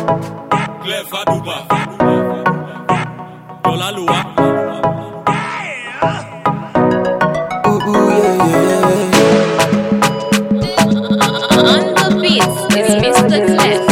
Clef Adouba, Dola Lua. On the beats, it's Mr. Clef.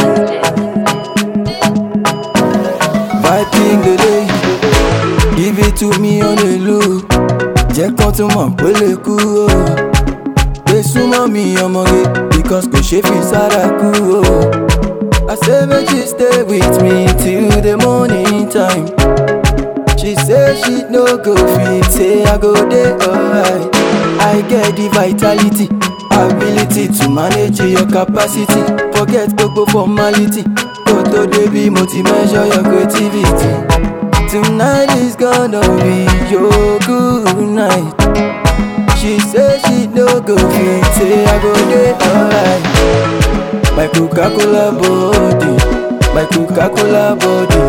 Vibing the day, give it to me on the low. Jẹ́ kán tún mọ̀ pé lè kú o. Gbé súnmọ́ mi ọmọge, because kò ṣe fi sára kú o. I say make she stay with me till the morning time. She say she no go fit, say I go dey alright. I get the vitality, ability to manage your capacity. Forget gbogbo formality, kó tó débi mo ti measure your creativity. Tonight is gonna be your good night. She say she no go fit, say I go dey alright. My Coca-Cola body, my Coca-Cola body,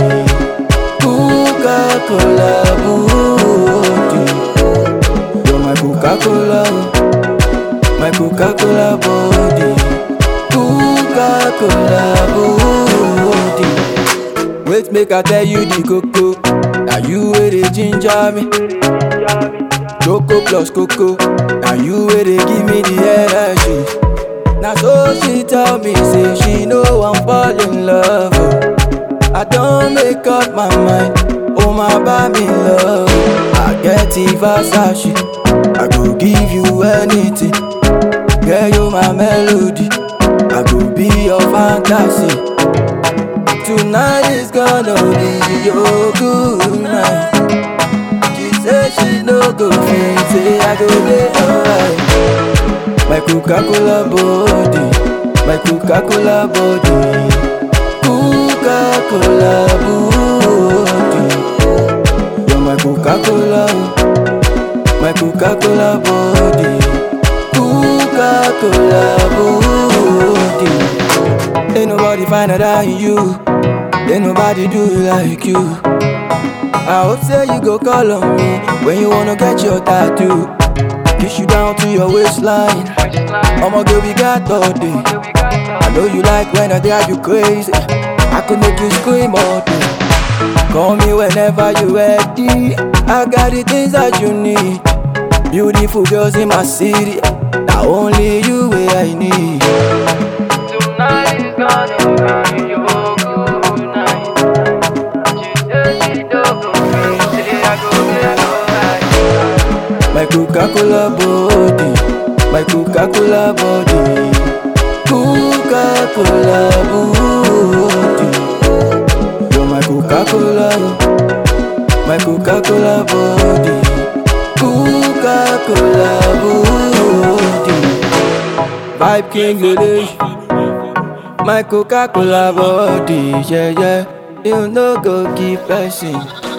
Coca-Cola body. You're my Coca-Cola, my Coca-Cola body, Coca-Cola body. Wait, make I tell you the coco. Now you where they ginger me. Choco plus coco. Now you where they give me the energy. Now so she tell me, say she know I'm fall in love. I don't make up my mind. Oh my baby love. I get it Versace. I go give you anything. Girl, you my melody. I go be your fantasy. Tonight is gonna be your good night. She say she no go fit, say I go be alright. My Coca-Cola body, my Coca-Cola body, Coca-Cola body. You're my Coca-Cola, my Coca-Cola body, Coca-Cola body. Ain't nobody finer than you. Ain't nobody do it like you. I hope say you go call on me when you wanna get your tattoo. Kiss you down to your waistline. I'ma girl, we got all day. I know you like when I drive you crazy. I could make you scream all day. Call me whenever you're ready. I got the things that you need. Beautiful girls in my city. Now only you where I need. Tonight is gonna be your good night. She said she don't go free, say I go get alright. My Coca-Cola body, my Coca-Cola body, Coca-Cola body. You're my Coca-Cola, my Coca-Cola body, Coca-Cola body. Vibe King Lele, my Coca-Cola body, yeah, yeah. You no go keep passing.